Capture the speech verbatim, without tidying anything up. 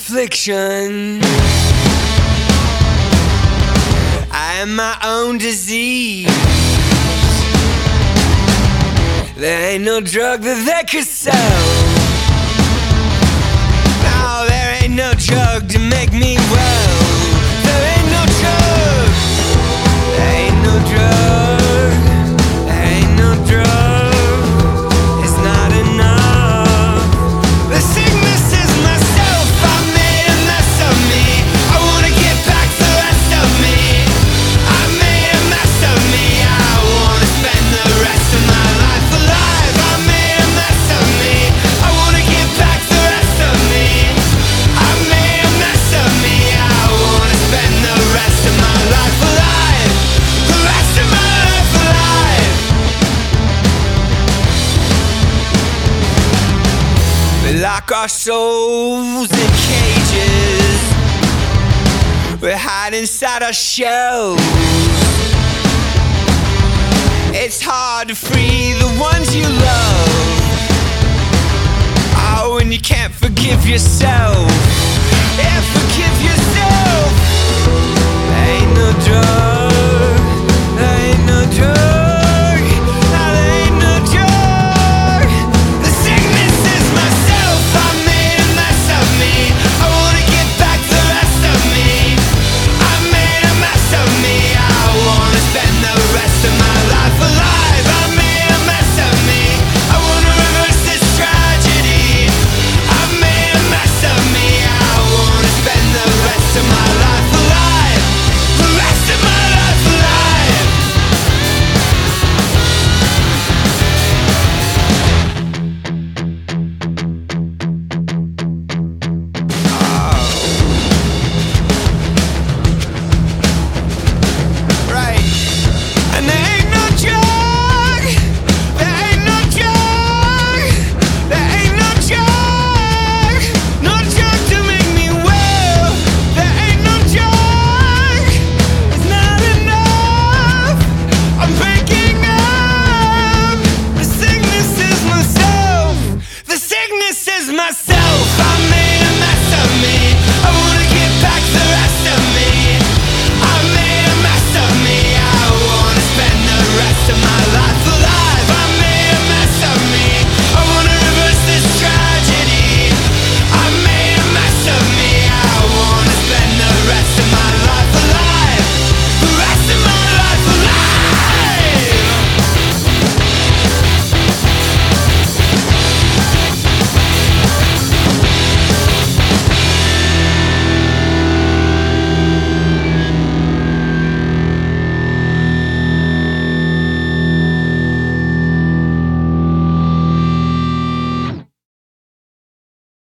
affliction. I am my own disease. There ain't no drug that they could sell. No, there ain't no drug to make me well. There ain't no drug. There ain't no drug. There ain't no drug. It's not enough. The sickness is myself. I made a mess of me. I wanna get back the rest of me. I made a mess of me. I wanna spend the rest of my life alive. I made a mess of me. I wanna get back the rest of me. I made a mess of me. I wanna spend the rest of my life alive. The rest of my life alive. We lock our souls in cages. We hide inside our shells. It's hard to free the ones you love. Oh, and you can't forgive yourself. Yeah, forgive yourself. Ain't no drug.